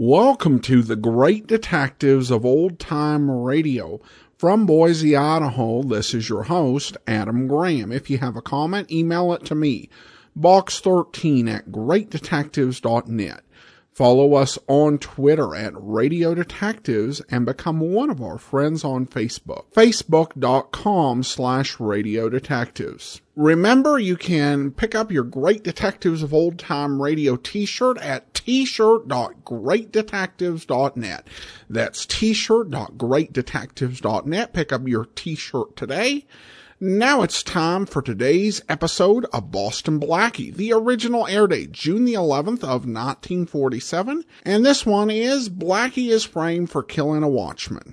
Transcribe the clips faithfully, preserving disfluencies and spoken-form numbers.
Welcome to the Great Detectives of Old Time Radio. From Boise, Idaho, this is your host, Adam Graham. If you have a comment, email it to me, box thirteen at great detectives dot net. Follow us on Twitter at Radio Detectives and become one of our friends on Facebook, facebook.com slash Radio Detectives. Remember, you can pick up your Great Detectives of Old Time Radio t-shirt at t shirt dot great detectives dot net. That's t shirt dot great detectives dot net. Pick up your t-shirt today. Now it's time for today's episode of Boston Blackie. The original air date, June the eleventh of nineteen forty-seven. And this one is Blackie is framed for killing a watchman.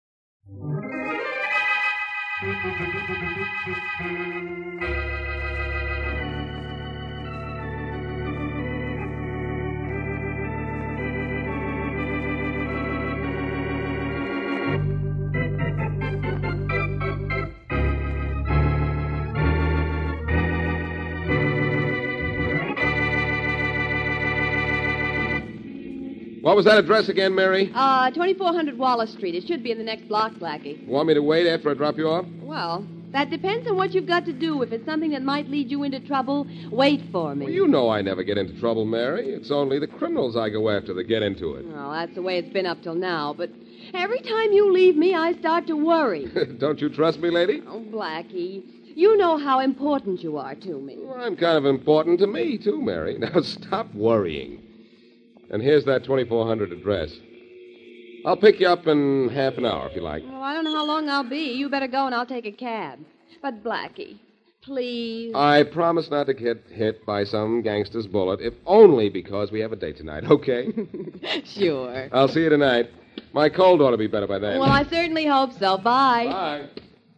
What was that address again, Mary? Uh, twenty-four hundred Wallace Street. It should be in the next block, Blackie. Want me to wait after I drop you off? Well, that depends on what you've got to do. If it's something that might lead you into trouble, wait for me. Well, you know I never get into trouble, Mary. It's only the criminals I go after that get into it. Well, that's the way it's been up till now, but every time you leave me, I start to worry. Don't you trust me, lady? Oh, Blackie, you know how important you are to me. Well, I'm kind of important to me, too, Mary. Now, stop worrying. And here's that twenty-four hundred address. I'll pick you up in half an hour, if you like. Well, I don't know how long I'll be. You better go and I'll take a cab. But, Blackie, please. I promise not to get hit by some gangster's bullet, if only because we have a date tonight, okay? Sure. I'll see you tonight. My cold ought to be better by then. Well, I certainly hope so. Bye.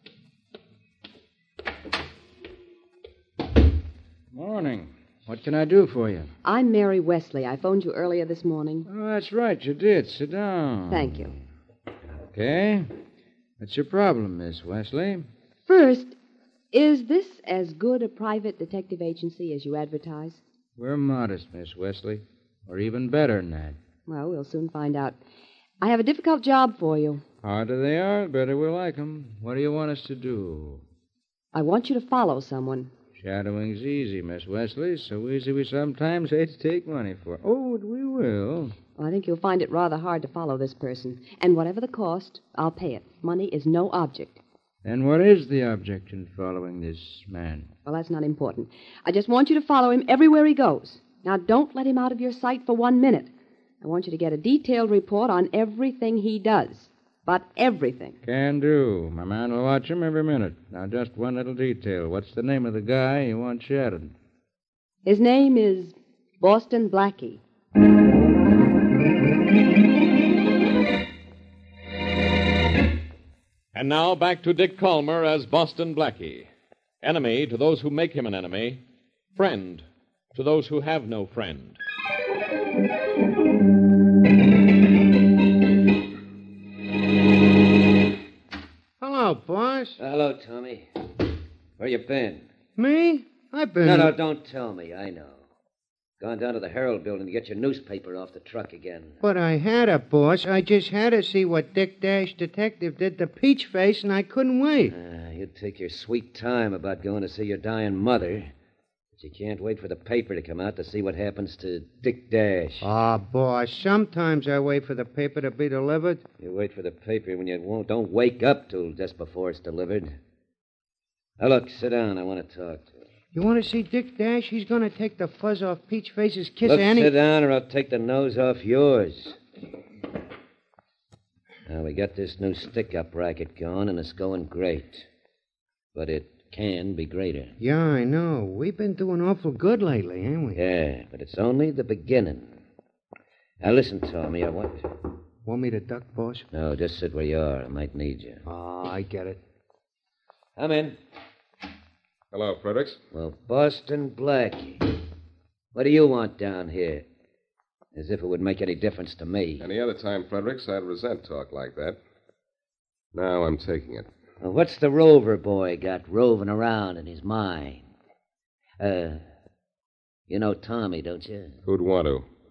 Bye. Morning. What can I do for you? I'm Mary Wesley. I phoned you earlier this morning. Oh, that's right. You did. Sit down. Thank you. Okay. What's your problem, Miss Wesley? First, is this as good a private detective agency as you advertise? We're modest, Miss Wesley. Or even better than that. Well, we'll soon find out. I have a difficult job for you. Harder they are, the better we like 'em. What do you want us to do? I want you to follow someone. Shadowing's easy, Miss Wesley. So easy we sometimes hate to take money for it. Oh, we will. Well, I think you'll find it rather hard to follow this person. And whatever the cost, I'll pay it. Money is no object. Then what is the object in following this man? Well, that's not important. I just want you to follow him everywhere he goes. Now, don't let him out of your sight for one minute. I want you to get a detailed report on everything he does. But everything. Can do. My man will watch him every minute. Now, just one little detail. What's the name of the guy you want shadowed? His name is Boston Blackie. And now back to Dick Calmer as Boston Blackie. Enemy to those who make him an enemy. Friend to those who have no friend. Hello, boss. Hello, Tommy. Where you been? Me? I've been... No, no, don't tell me. I know. Gone down to the Herald building to get your newspaper off the truck again. But I had it, boss. I just had to see what Dick Dash Detective did to Peach Face, and I couldn't wait. Uh, you'd take your sweet time about going to see your dying mother. But you can't wait for the paper to come out to see what happens to Dick Dash. Ah, boss, sometimes I wait for the paper to be delivered. You wait for the paper when you won't. Don't wake up till just before it's delivered. Now, look, sit down. I want to talk to you. You want to see Dick Dash? He's going to take the fuzz off Peach Face's kiss, Look, Annie. sit down or I'll take the nose off yours. Now, we got this new stick-up racket going, and it's going great. But it can be greater. Yeah, I know. We've been doing awful good lately, ain't we? Yeah, but it's only the beginning. Now, listen, Tommy, I want... Want me to duck, boss? No, just sit where you are. I might need you. Oh, I get it. Come in. Hello, Fredericks. Well, Boston Blackie, what do you want down here? As if it would make any difference to me. Any other time, Fredericks, I'd resent talk like that. Now I'm taking it. Well, what's the Rover boy got roving around in his mind? Uh, you know Tommy, don't you? Who'd want to?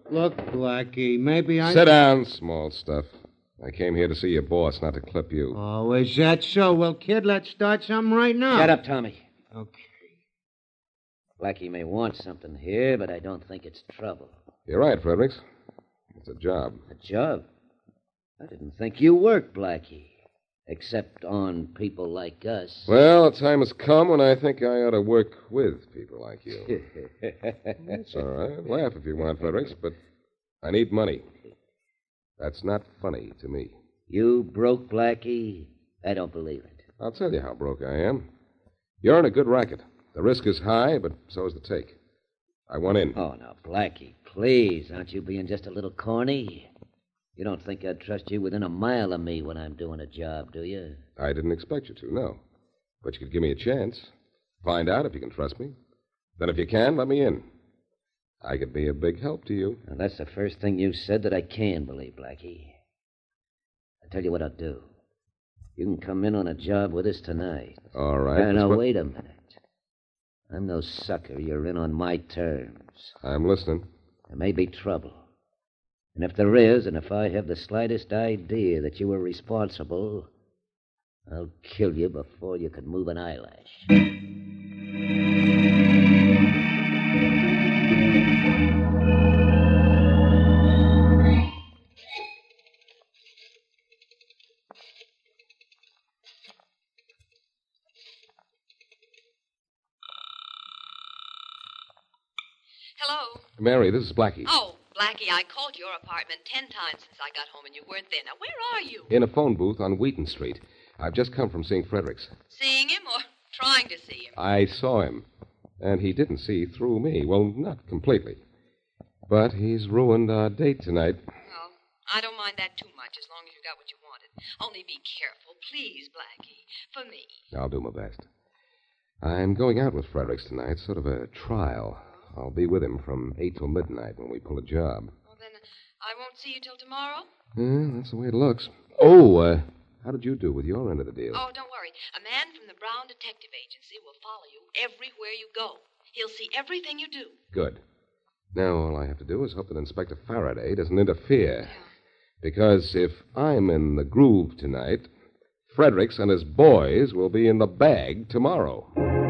Look, Blackie, maybe I... Sit down, small stuff. I came here to see your boss, not to clip you. Oh, is that so? Well, kid, let's start something right now. Shut up, Tommy. Okay. Blackie may want something here, but I don't think it's trouble. You're right, Fredericks. It's a job. A job? I didn't think you worked, Blackie. Except on people like us. Well, the time has come when I think I ought to work with people like you. It's all right. Laugh if you want, Fredericks, but I need money. That's not funny to me. You broke, Blackie? I don't believe it. I'll tell you how broke I am. You're in a good racket. The risk is high, but so is the take. I want in. Oh, now, Blackie, please. Aren't you being just a little corny? You don't think I'd trust you within a mile of me when I'm doing a job, do you? I didn't expect you to, no. But you could give me a chance. Find out if you can trust me. Then if you can, let me in. I could be a big help to you. Now, that's the first thing you said that I can believe, Blackie. I'll tell you what I'll do. You can come in on a job with us tonight. All right. Now, now what... wait a minute. I'm no sucker. You're in on my terms. I'm listening. There may be trouble. And if there is, and if I have the slightest idea that you were responsible, I'll kill you before you can move an eyelash. Hello. Mary, this is Blackie. Oh, Blackie, I called your apartment ten times since I got home and you weren't there. Now, where are you? In a phone booth on Wheaton Street. I've just come from seeing Fredericks. Seeing him or trying to see him? I saw him, and he didn't see through me. Well, not completely. But he's ruined our date tonight. Well, I don't mind that too much as long as you got what you wanted. Only be careful, please, Blackie, for me. I'll do my best. I'm going out with Fredericks tonight, sort of a trial. I'll be with him from eight till midnight when we pull a job. Well, then I won't see you till tomorrow? Yeah, that's the way it looks. Oh, uh, how did you do with your end of the deal? Oh, don't worry. A man from the Brown Detective Agency will follow you everywhere you go. He'll see everything you do. Good. Now all I have to do is hope that Inspector Faraday doesn't interfere. Because if I'm in the groove tonight, Fredericks and his boys will be in the bag tomorrow.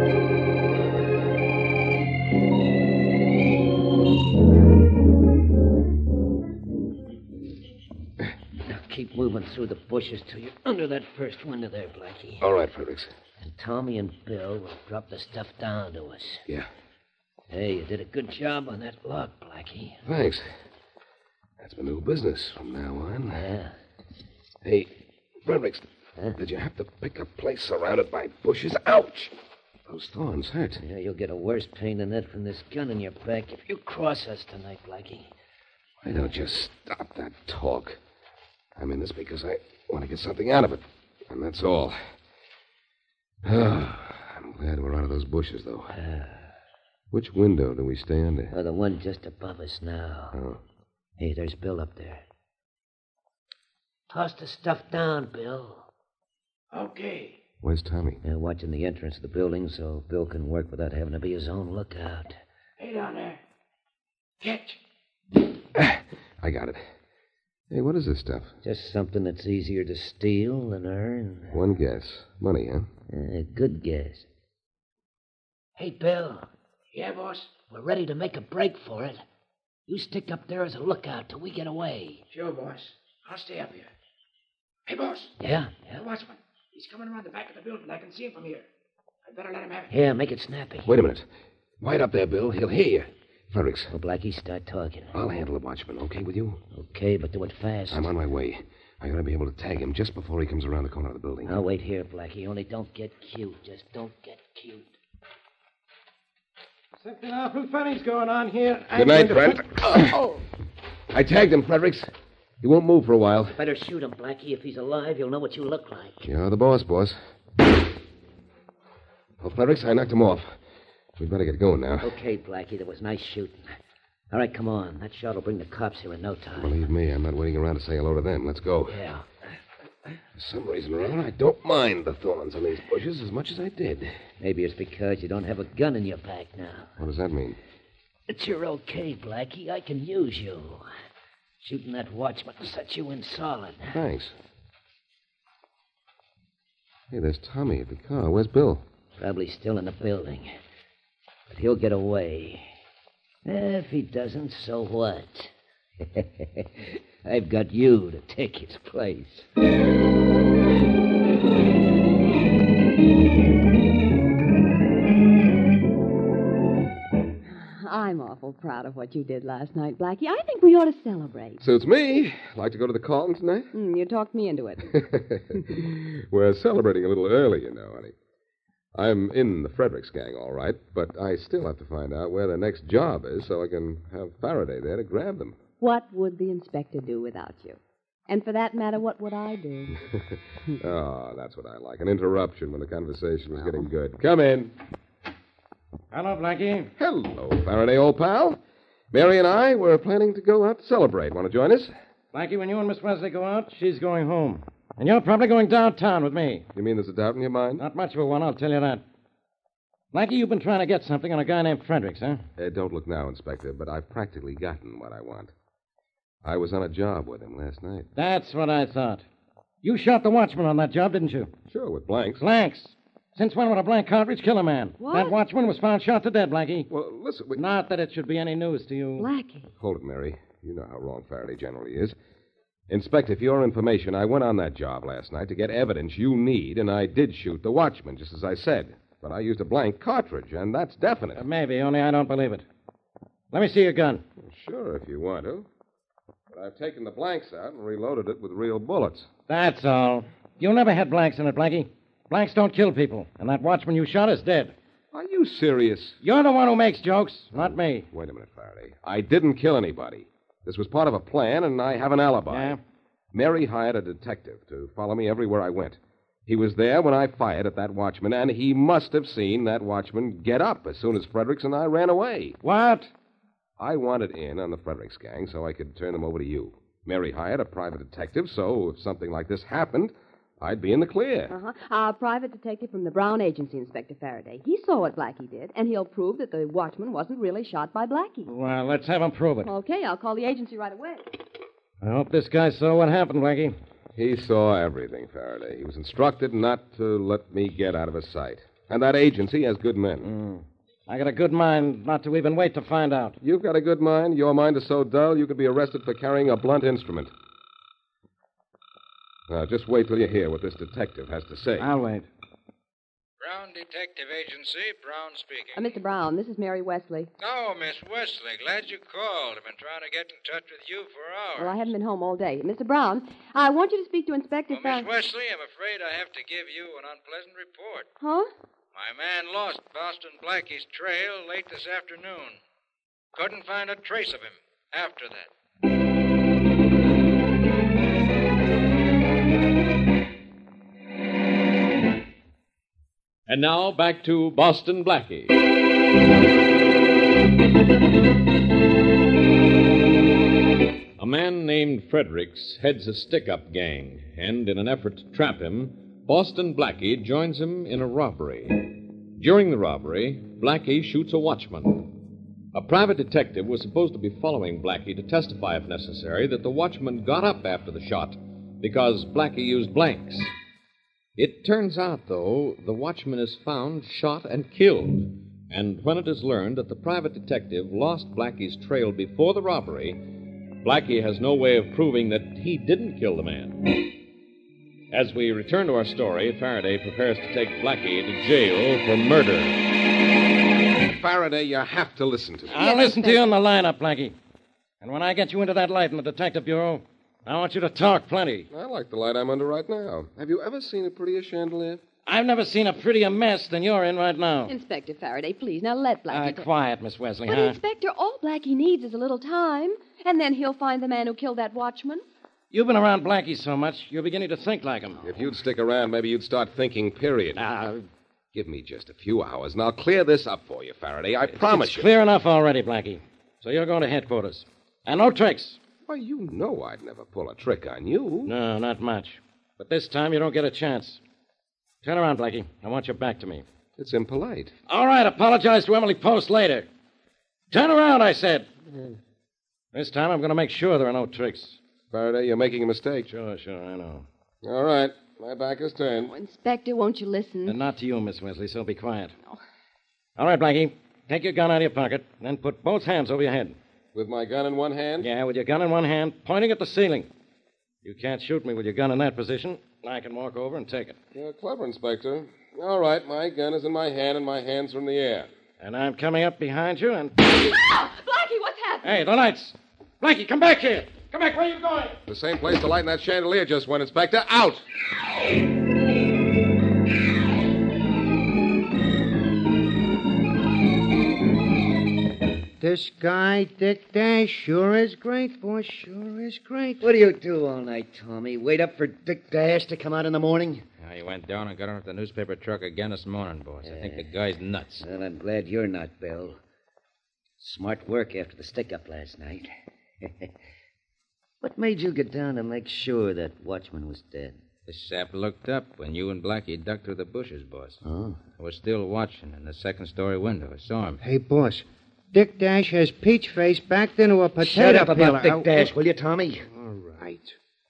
Keep moving through the bushes till you're under that first window there, Blackie. All right, Fredericks. And Tommy and Bill will drop the stuff down to us. Yeah. Hey, you did a good job on that lock, Blackie. Thanks. That's my new business from now on. Yeah. Hey, Fredericks, huh? Did you have to pick a place surrounded by bushes? Ouch! Those thorns hurt. Yeah, you'll get a worse pain than that from this gun in your back if you cross us tonight, Blackie. Why don't you stop that talk? I'm in this because I want to get something out of it. And that's all. Oh, I'm glad we're out of those bushes, though. Uh, Which window do we stay under? oh, the one just above us now. Oh. Hey, there's Bill up there. Toss the stuff down, Bill. Okay. Where's Tommy? Yeah, watching the entrance of the building so Bill can work without having to be his own lookout. Hey, down there. Catch. I got it. Hey, what is this stuff? Just something that's easier to steal than earn. One guess. Money, huh? Uh, good guess. Hey, Bill. Yeah, boss? We're ready to make a break for it. You stick up there as a lookout till we get away. Sure, boss. I'll stay up here. Hey, boss. Yeah? Yeah. The watchman. He's coming around the back of the building. I can see him from here. I'd better let him have it. Yeah, make it snappy. Wait a minute. Wait up there, Bill. He'll hear you. Fredericks. Oh, Blackie, start talking. I'll handle the watchman, okay with you? Okay, but do it fast. I'm on my way. I ought to be able to tag him just before he comes around the corner of the building. I'll wait here, Blackie. Only don't get cute. Just don't get cute. Something awful funny's going on here. Good night, friend. Oh. I tagged him, Fredericks. He won't move for a while. Better shoot him, Blackie. If he's alive, he'll know what you look like. You're the boss, boss. Well, Fredericks, I knocked him off. We'd better get going now. Okay, Blackie. There was nice shooting. All right, come on. That shot will bring the cops here in no time. Believe me, I'm not waiting around to say hello to them. Let's go. Yeah. For some reason or other, I don't mind the thorns on these bushes as much as I did. Maybe it's because you don't have a gun in your back now. What does that mean? But you're okay, Blackie. I can use you. Shooting that watchman will set you in solid. Thanks. Hey, there's Tommy at the car. Where's Bill? Probably still in the building. But he'll get away. If he doesn't, so what? I've got you to take his place. I'm awful proud of what you did last night, Blackie. I think we ought to celebrate. Suits me. Like to go to the Carlton tonight? Mm, you talked me into it. We're celebrating a little early, you know, honey. I'm in the Fredericks gang, all right, but I still have to find out where their next job is so I can have Faraday there to grab them. What would the inspector do without you? And for that matter, what would I do? Oh, that's what I like. An interruption when the conversation was getting good. Come in. Hello, Blackie. Hello, Faraday, old pal. Mary and I were planning to go out to celebrate. Want to join us? Blackie, when you and Miss Wesley go out, she's going home. And you're probably going downtown with me. You mean there's a doubt in your mind? Not much of a one, I'll tell you that. Blackie, you've been trying to get something on a guy named Fredericks, huh? Uh, don't look now, Inspector, but I've practically gotten what I want. I was on a job with him last night. That's what I thought. You shot the watchman on that job, didn't you? Sure, with blanks. Blanks. Since when would a blank cartridge kill a man? What? That watchman was found shot to dead, Blackie. Well, listen, we... Not that it should be any news to you. Blackie. Hold it, Mary. You know how wrong Faraday generally is. Inspector, for your information, I went on that job last night to get evidence you need, and I did shoot the watchman, just as I said. But I used a blank cartridge, and that's definite. Uh, maybe, only I don't believe it. Let me see your gun. Well, sure, if you want to. But I've taken the blanks out and reloaded it with real bullets. That's all. You never had blanks in it, Blackie. Blanks don't kill people, and that watchman you shot is dead. Are you serious? You're the one who makes jokes, not me. Wait a minute, Faraday. I didn't kill anybody. This was part of a plan, and I have an alibi. Yeah? Mary hired a detective to follow me everywhere I went. He was there when I fired at that watchman, and he must have seen that watchman get up as soon as Fredericks and I ran away. What? I wanted in on the Fredericks gang so I could turn them over to you. Mary hired a private detective, so if something like this happened, I'd be in the clear. Uh-huh. Our private detective from the Brown Agency, Inspector Faraday. He saw what Blackie did, and he'll prove that the watchman wasn't really shot by Blackie. Well, let's have him prove it. Okay, I'll call the agency right away. I hope this guy saw what happened, Blackie. He saw everything, Faraday. He was instructed not to let me get out of his sight. And that agency has good men. Mm. I got a good mind not to even wait to find out. You've got a good mind. Your mind is so dull you could be arrested for carrying a blunt instrument. Now, just wait till you hear what this detective has to say. I'll wait. Brown Detective Agency, Brown speaking. Uh, Mister Brown, this is Mary Wesley. Oh, Miss Wesley, glad you called. I've been trying to get in touch with you for hours. Well, I haven't been home all day. Mister Brown, I want you to speak to Inspector Well, Faraday. Miss Wesley, I'm afraid I have to give you an unpleasant report. Huh? My man lost Boston Blackie's trail late this afternoon. Couldn't find a trace of him after that. And now back to Boston Blackie. A man named Fredericks heads a stick-up gang, and in an effort to trap him, Boston Blackie joins him in a robbery. During the robbery, Blackie shoots a watchman. A private detective was supposed to be following Blackie to testify, if necessary, that the watchman got up after the shot because Blackie used blanks. It turns out, though, the watchman is found shot and killed. And when it is learned that the private detective lost Blackie's trail before the robbery, Blackie has no way of proving that he didn't kill the man. As we return to our story, Faraday prepares to take Blackie to jail for murder. Faraday, you have to listen to me. I'll listen to you in the lineup, Blackie. And when I get you into that light in the Detective Bureau, I want you to talk plenty. I like the light I'm under right now. Have you ever seen a prettier chandelier? I've never seen a prettier mess than you're in right now. Inspector Faraday, please, now let Blackie... Uh, ta- quiet, Miss Wesley, But, huh? Inspector, all Blackie needs is a little time, and then he'll find the man who killed that watchman. You've been around Blackie so much, you're beginning to think like him. If you'd stick around, maybe you'd start thinking, period. Now, Give me just a few hours, and I'll clear this up for you, Faraday. I promise it's you. clear enough already, Blackie. So you're going to headquarters. And no tricks. Why, you know I'd never pull a trick on you. No, not much. But this time you don't get a chance. Turn around, Blackie. I want your back to me. It's impolite. All right, apologize to Emily Post later. Turn around, I said. This time I'm going to make sure there are no tricks. Faraday, you're making a mistake. Sure, sure, I know. All right. My back is turned. Oh, Inspector, won't you listen? And not to you, Miss Wesley, so be quiet. Oh. All right, Blackie. Take your gun out of your pocket, then put both hands over your head. With my gun in one hand? Yeah, with your gun in one hand, pointing at the ceiling. You can't shoot me with your gun in that position. I can walk over and take it. You're clever, Inspector. All right, my gun is in my hand and my hands are in the air. And I'm coming up behind you and... Ah! Blackie, what's happening? Hey, the lights. Blackie, come back here. Come back. Where are you going? The same place the light in that chandelier just went, Inspector. Out! This guy, Dick Dash, sure is great, boy. Sure is great. What do you do all night, Tommy? Wait up for Dick Dash to come out in the morning? Yeah, he went down and got on at the newspaper truck again this morning, boys. Yeah. I think the guy's nuts. Well, I'm glad you're not, Bill. Smart work after the stick-up last night. What made you get down to make sure that watchman was dead? The sap looked up when you and Blackie ducked through the bushes, boss. Oh? I was still watching in the second-story window. I saw him. Hey, boss. Dick Dash has Peach Face backed into a potato Shut up peeler. about Dick Oh, Dash, will you, Tommy? All right.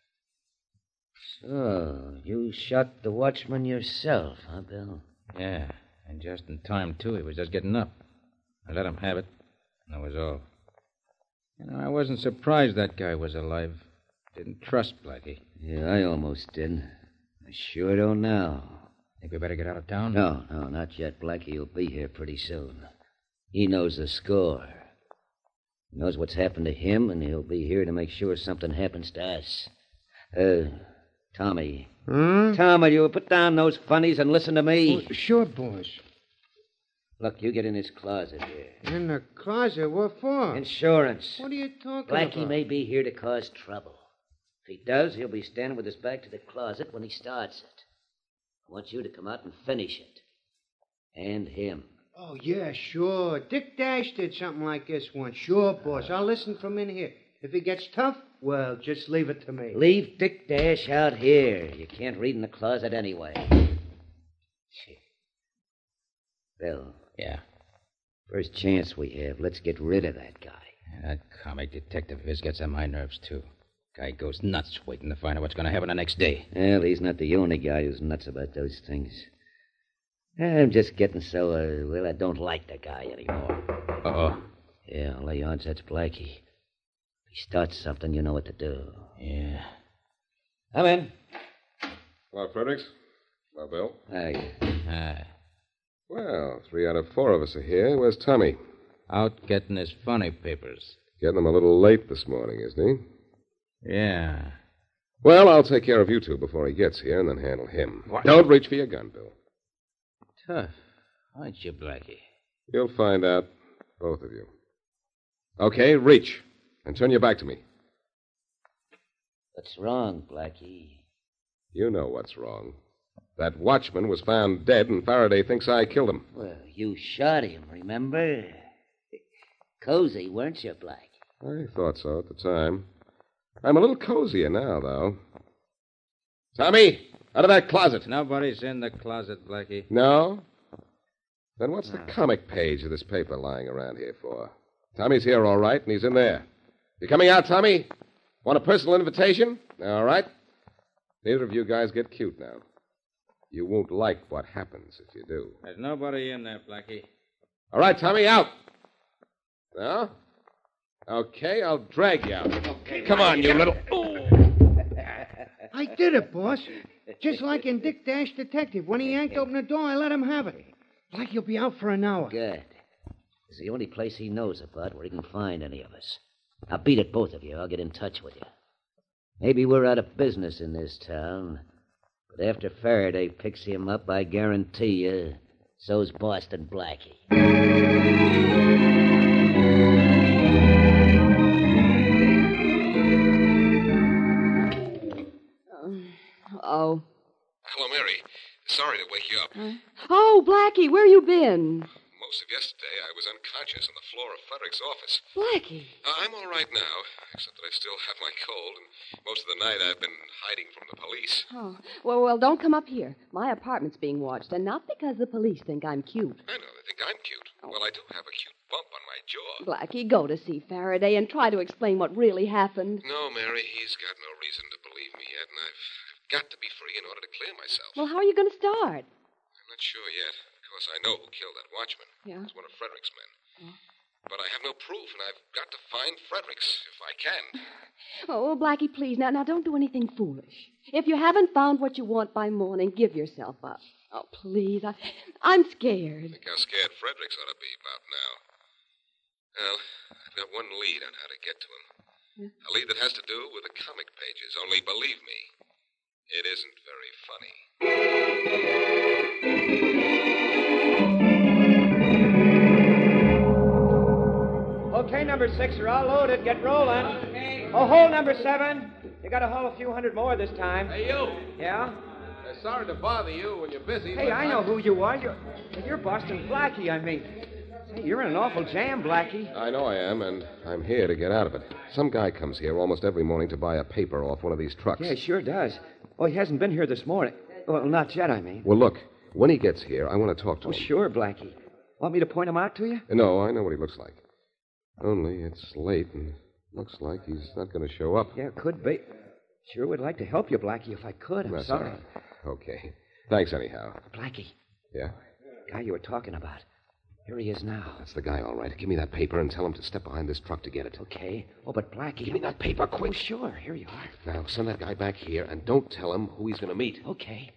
So, you shot the watchman yourself, huh, Bill? Yeah, and just in time, too. He was just getting up. I let him have it. That was all. You know, I wasn't surprised that guy was alive. Didn't trust Blackie. Yeah, I almost did. I sure don't now. Think we better get out of town? No, no, not yet. Blackie will be here pretty soon. He knows the score. He knows what's happened to him, and he'll be here to make sure something happens to us. Uh, Tommy. Hmm? Tommy, you put down those funnies and listen to me. Oh, sure, boss. Look, you get in this closet here. In the closet? What for? Insurance. What are you talking Blackie about? may be here to cause trouble. If he does, he'll be standing with his back to the closet when he starts it. I want you to come out and finish it. And him. Oh, yeah, sure. Dick Dash did something like this once. Sure, boss. I'll listen from in here. If he gets tough, well, just leave it to me. Leave Dick Dash out here. You can't read in the closet anyway. Gee. Bill. Yeah. First chance we have, let's get rid of that guy. That comic detective of his gets on my nerves, too. Guy goes nuts waiting to find out what's going to happen the next day. Well, he's not the only guy who's nuts about those things. I'm just getting so, uh, well, I don't like the guy anymore. Uh-oh. Yeah, I'll lay odds that's Blackie. If he starts something, you know what to do. Yeah. Come in. Hello, Fredericks. Hello, Bill. Hi. Hi. Well, three out of four of us are here. Where's Tommy? Out getting his funny papers. Getting him a little late this morning, isn't he? Yeah. Well, I'll take care of you two before he gets here and then handle him. What? Don't reach for your gun, Bill. Tough, aren't you, Blackie? You'll find out, both of you. Okay, reach. And turn your back to me. What's wrong, Blackie? You know what's wrong. That watchman was found dead, and Faraday thinks I killed him. Well, you shot him, remember? Cozy, weren't you, Blackie? I thought so at the time. I'm a little cozier now, though. Tommy, out of that closet. Nobody's in the closet, Blackie. No? Then what's the comic page of this paper lying around here for? Tommy's here, all right, and he's in there. You coming out, Tommy? Want a personal invitation? All right. Neither of you guys get cute now. You won't like what happens if you do. There's nobody in there, Blackie. All right, Tommy, out. No? Okay, I'll drag you out. Okay, come on, you little... I did it, boss. Just like in Dick Dash Detective. When he yanked open the door, I let him have it. Like he'll be out for an hour. Good. It's the only place he knows about where he can find any of us. I'll beat it, both of you. I'll get in touch with you. Maybe we're out of business in this town. But after Faraday picks him up, I guarantee you, so's Boston Blackie. Oh. Hello, Mary. Sorry to wake you up. Uh, oh, Blackie, where you been? Most of yesterday, I was unconscious on the floor of Frederick's office. Blackie. Uh, I'm all right now, except that I still have my cold, and most of the night I've been hiding from the police. Oh, well, well, don't come up here. My apartment's being watched, and not because the police think I'm cute. I know, they think I'm cute. Oh. Well, I do have a cute bump on my jaw. Blackie, go to see Faraday and try to explain what really happened. No, Mary, he's got no reason to believe me yet, and I've got to be free in order to clear myself. Well, how are you going to start? I'm not sure yet. Of course, I know who killed that watchman. Yeah? It's one of Frederick's men. Oh. But I have no proof, and I've got to find Fredericks if I can. Oh, Blackie, please, now, now don't do anything foolish. If you haven't found what you want by morning, give yourself up. Oh, please, I, I'm scared. Think how scared Fredericks ought to be about now. Well, I've got one lead on how to get to him. Yeah. A lead that has to do with the comic pages, only believe me, it isn't very funny. Okay, number six, you're all loaded. Get rolling. Okay. Oh, hold number seven. You got to haul a few hundred more this time. Hey, you. Yeah? Uh, sorry to bother you when you're busy. Hey, I know who you are. You're, you're Boston Blackie, I mean. Say, you're in an awful jam, Blackie. I know I am, and I'm here to get out of it. Some guy comes here almost every morning to buy a paper off one of these trucks. Yeah, he sure does. Oh, he hasn't been here this morning. Well, not yet, I mean. Well, look, when he gets here, I want to talk to oh, him. Oh, sure, Blackie. Want me to point him out to you? No, I know what he looks like. Only it's late, and looks like he's not going to show up. Yeah, could be. Sure would like to help you, Blackie, if I could. I'm That's sorry. All right. Okay. Thanks, anyhow. Blackie. Yeah? The guy you were talking about. Here he is now. That's the guy, all right. Give me that paper and tell him to step behind this truck to get it. Okay. Oh, but Blackie... Give me that paper, quick. Oh, sure. Here you are. Now, send that guy back here, and don't tell him who he's going to meet. Okay.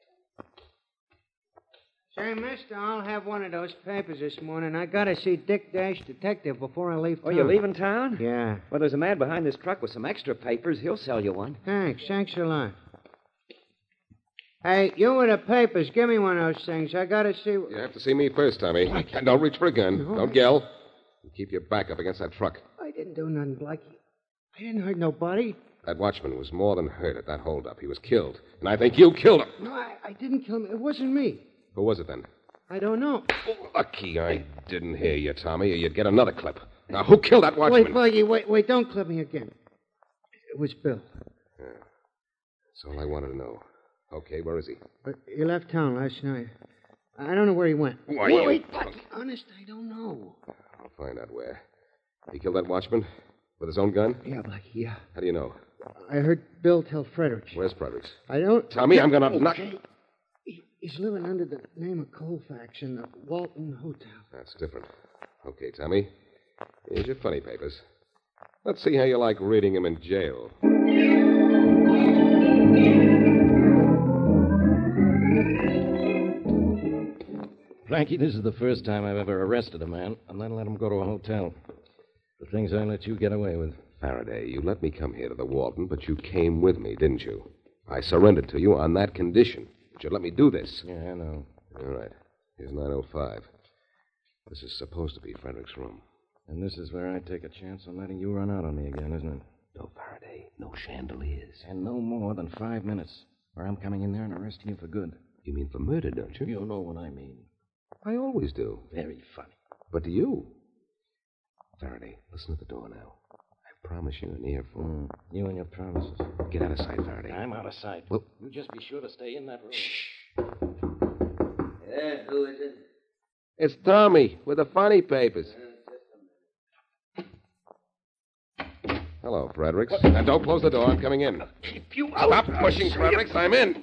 Say, mister, I'll have one of those papers this morning. I gotta see Dick Dash, detective, before I leave town. Oh, you're leaving town? Yeah. Well, there's a man behind this truck with some extra papers. He'll sell you one. Thanks. Thanks a lot. Hey, you with the papers, give me one of those things. I gotta see... You have to see me first, Tommy. And don't reach for a gun. No. Don't yell. And keep your back up against that truck. I didn't do nothing, Blackie. I didn't hurt nobody. That watchman was more than hurt at that holdup. He was killed. And I think you killed him. No, I, I didn't kill him. It wasn't me. Who was it then? I don't know. Oh, lucky I didn't hear you, Tommy, or you'd get another clip. Now, who killed that watchman? Wait, Blackie, wait, wait, don't clip me again. It was Bill. Yeah. That's all I wanted to know. Okay, where is he? But he left town last night. I don't know where he went. Why, wait, you... wait, Blackie, honest, I don't know. I'll find out where. He killed that watchman? With his own gun? Yeah, Blackie, yeah. How do you know? I heard Bill tell Fredericks. Where's Fredericks? I don't... Tommy, I'm gonna okay. knock... He's living under the name of Colfax in the Walton Hotel. That's different. Okay, Tommy. Here's your funny papers. Let's see how you like reading them in jail. Blackie, this is the first time I've ever arrested a man and then let him go to a hotel. The things I let you get away with. Faraday, you let me come here to the Walton, but you came with me, didn't you? I surrendered to you on that condition. But you'd let me do this. Yeah, I know. All right. Here's nine oh five. This is supposed to be Frederick's room. And this is where I take a chance on letting you run out on me again, isn't it? No, Faraday. No chandeliers. And no more than five minutes, or I'm coming in there and arresting you for good. You mean for murder, don't you? You know what I mean. I always do. Very funny. But do you? Faraday, listen at the door now. I promise you an earful. Mm, you and your promises. Get out of sight, Faraday. I'm out of sight. Well, you just be sure to stay in that room. Shh. Yeah, who is it? It's Tommy with the funny papers. Hello, Fredericks. Now, don't close the door. I'm coming in. Keep you Stop pushing, Fredericks. I'm in.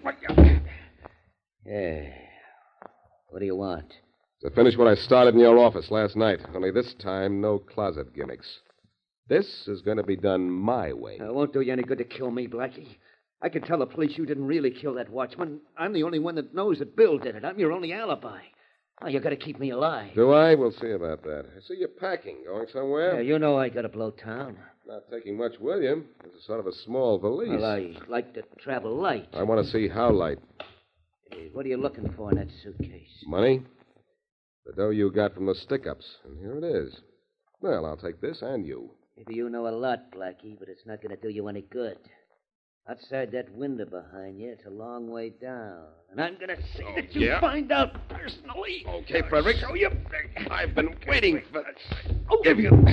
Yeah. What do you want? To finish what I started in your office last night. Only this time, no closet gimmicks. This is going to be done my way. It won't do you any good to kill me, Blackie. I can tell the police you didn't really kill that watchman. I'm the only one that knows that Bill did it. I'm your only alibi. Oh, you got to keep me alive. Do I? We'll see about that. I see you're packing. Going somewhere? Yeah, you know I got to blow town. Not taking much with you. This is sort of a small valise. Well, I like to travel light. I want to see how light. Hey, what are you looking for in that suitcase? Money? The dough you got from the stick-ups. And here it is. Well, I'll take this and you. Maybe you know a lot, Blackie, but it's not going to do you any good. Outside that window behind you, it's a long way down. And I'm going to see Oh, that you yeah? find out personally. Okay, Frederick. Show you. I've been waiting for... Oh. Give you...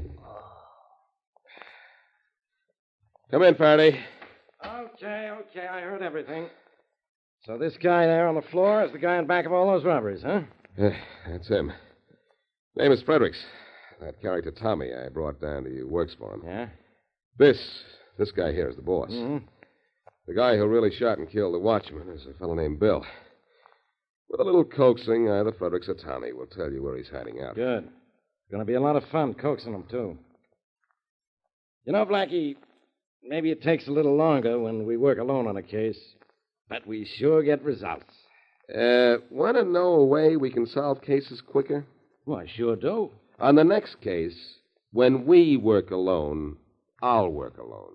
Come in, Faraday. Okay, okay, I heard everything. So this guy there on the floor is the guy in back of all those robberies, huh? Uh, that's him. Name is Fredericks. That character Tommy I brought down to you works for him. Yeah? This, this guy here is the boss. Mm-hmm. The guy who really shot and killed the watchman is a fellow named Bill. With a little coaxing, either Fredericks or Tommy will tell you where he's hiding out. Good. It's going to be a lot of fun coaxing him, too. You know, Blackie, maybe it takes a little longer when we work alone on a case, but we sure get results. Uh, want to know a way we can solve cases quicker? Well, I sure do. On the next case, when we work alone, I'll work alone.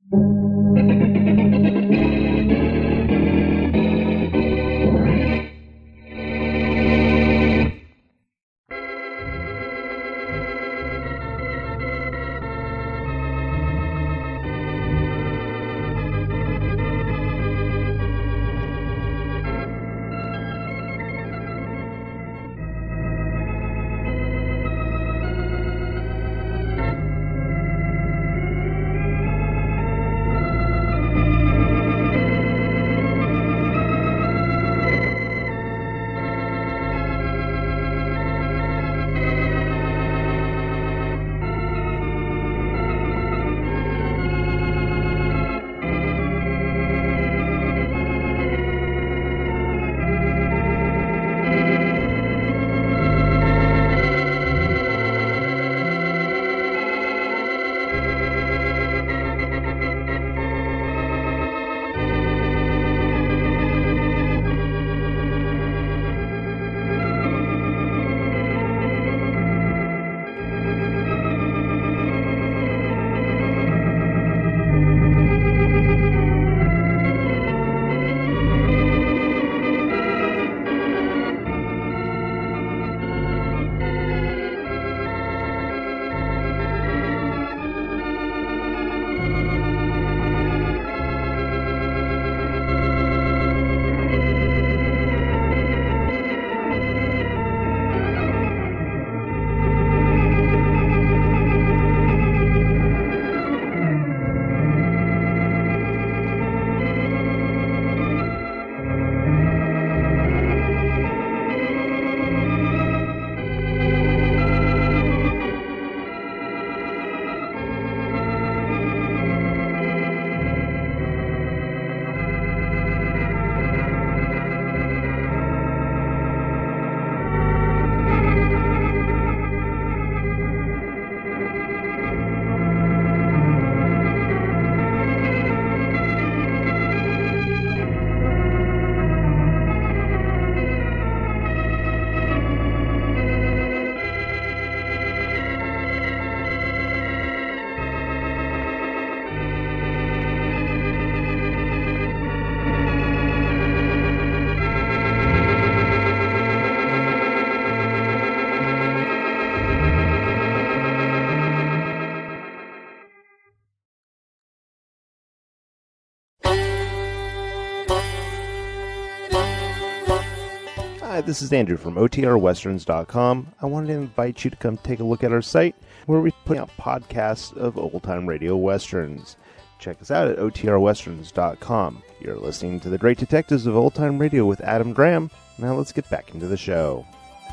Hi, this is Andrew from O T R westerns dot com. I wanted to invite you to come take a look at our site where we put out podcasts of old-time radio westerns. Check us out at O T R westerns dot com. You're listening to The Great Detectives of Old Time Radio with Adam Graham. Now let's get back into the show.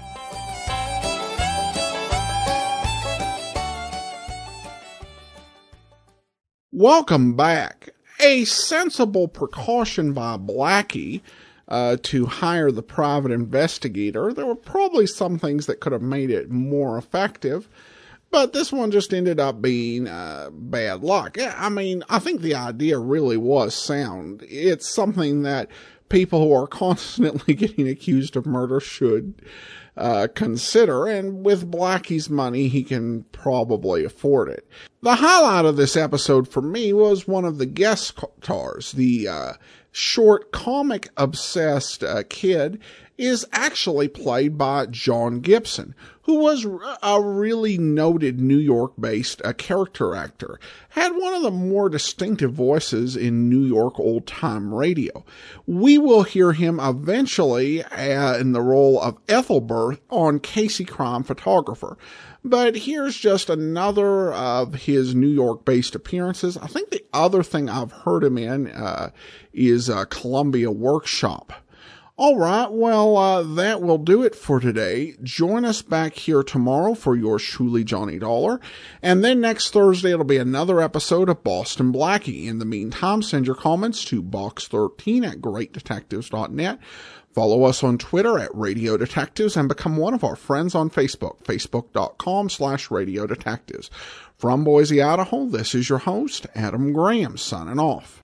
Welcome back. A sensible precaution by Blackie uh, to hire the private investigator. There were probably some things that could have made it more effective, but this one just ended up being uh, bad luck. I mean, I think the idea really was sound. It's something that people who are constantly getting accused of murder should uh, consider, and with Blackie's money, he can probably afford it. The highlight of this episode for me was one of the guest stars. The uh, short comic-obsessed uh, kid is actually played by John Gibson, who was a really noted New York-based uh, character actor, had one of the more distinctive voices in New York old-time radio. We will hear him eventually uh, in the role of Ethelbert on Casey Crime Photographer. But here's just another of his New York-based appearances. I think the other thing I've heard him in uh, is uh, Columbia Workshop. All right, well, uh, that will do it for today. Join us back here tomorrow for yours truly, Johnny Dollar. And then next Thursday, it'll be another episode of Boston Blackie. In the meantime, send your comments to box thirteen at great detectives dot net. Follow us on Twitter at Radio Detectives and become one of our friends on Facebook, facebook.com slash Radio Detectives. From Boise, Idaho, this is your host, Adam Graham, signing off.